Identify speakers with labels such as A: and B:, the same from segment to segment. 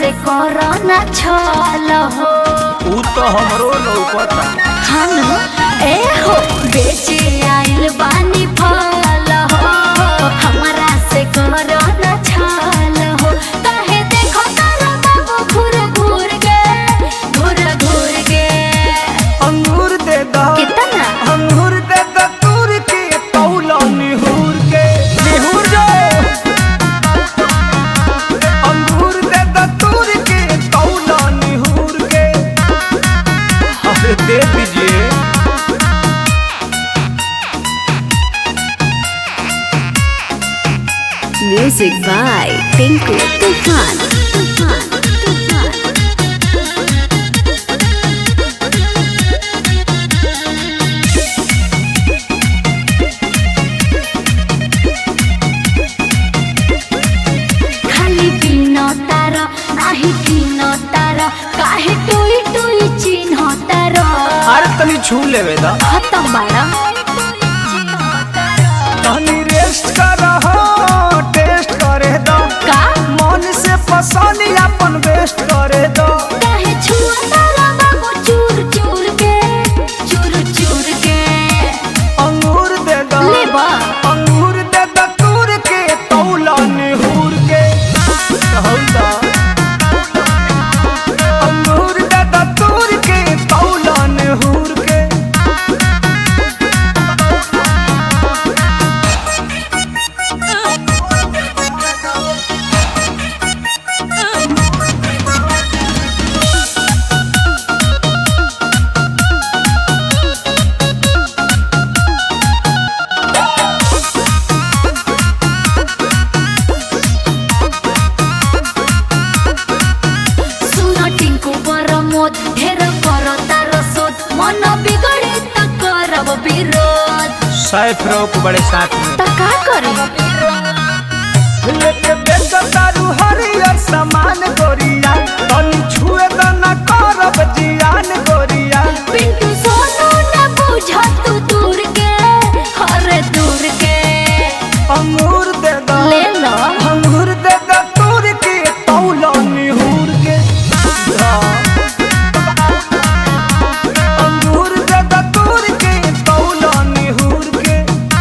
A: से कोरोना छल हो
B: ऊ तो हमरो लौकता
A: हम ए हो बेचे आइल बानी फल हो हमरा से कोरोना छल हो काहे देखो तारा बाबू घूर घूर के
B: अंगूर दे दा
A: कितना
B: अंगूर दे दा तूर के तौला निहुर के निहुर जो अंगूर दे दा तूर के तौला निहुर के अरे दे दीजिए
A: म्यूजिक बाय टिंकू तूफान खाली पीनो तार नाही पीनो तार काहे टुई टुई चिन्ह तार
B: अरे तनी छू लेवे दा
A: खत्म बाड़ा
B: तनी रेस्ट कर टेस्ट करे दा
A: का
B: मन से पसंद अपन बेस्ट करे दा
A: काहे छुआ तारा बाबू चूर चूर के
B: अंगूर दे दा
A: लेबा
B: अंगूर दे दा तूर के तौला निहुर के कहौदा अंगूर दे दा तूर के तौला निहुर के
A: सुनो टिंकू बरमोद ढेर करो तारो सोच मन बिगड़े त करब विरोध
B: सैफ रोक बड़े साथ में
A: त का करी
B: लेके बेच दारू हरियर सामान गोरिया तनी छुए दा न करब जियान गोरिया
A: पिंटू सोनू न बुझ तू दूर के हरे दूर के
B: अंगूर दे दा
A: ले लो
B: अंगूर दे दा तूर के तौला निहुर के अंगूर दे दा तूर के तौला निहुर के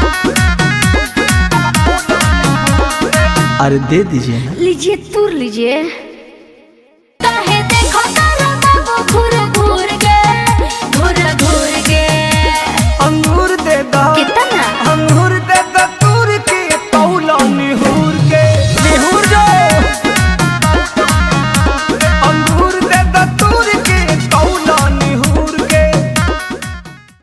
B: अरे दे दीजिए ना
A: लीजिए तूर लीजिए काहे देखो तारा बाबू घूर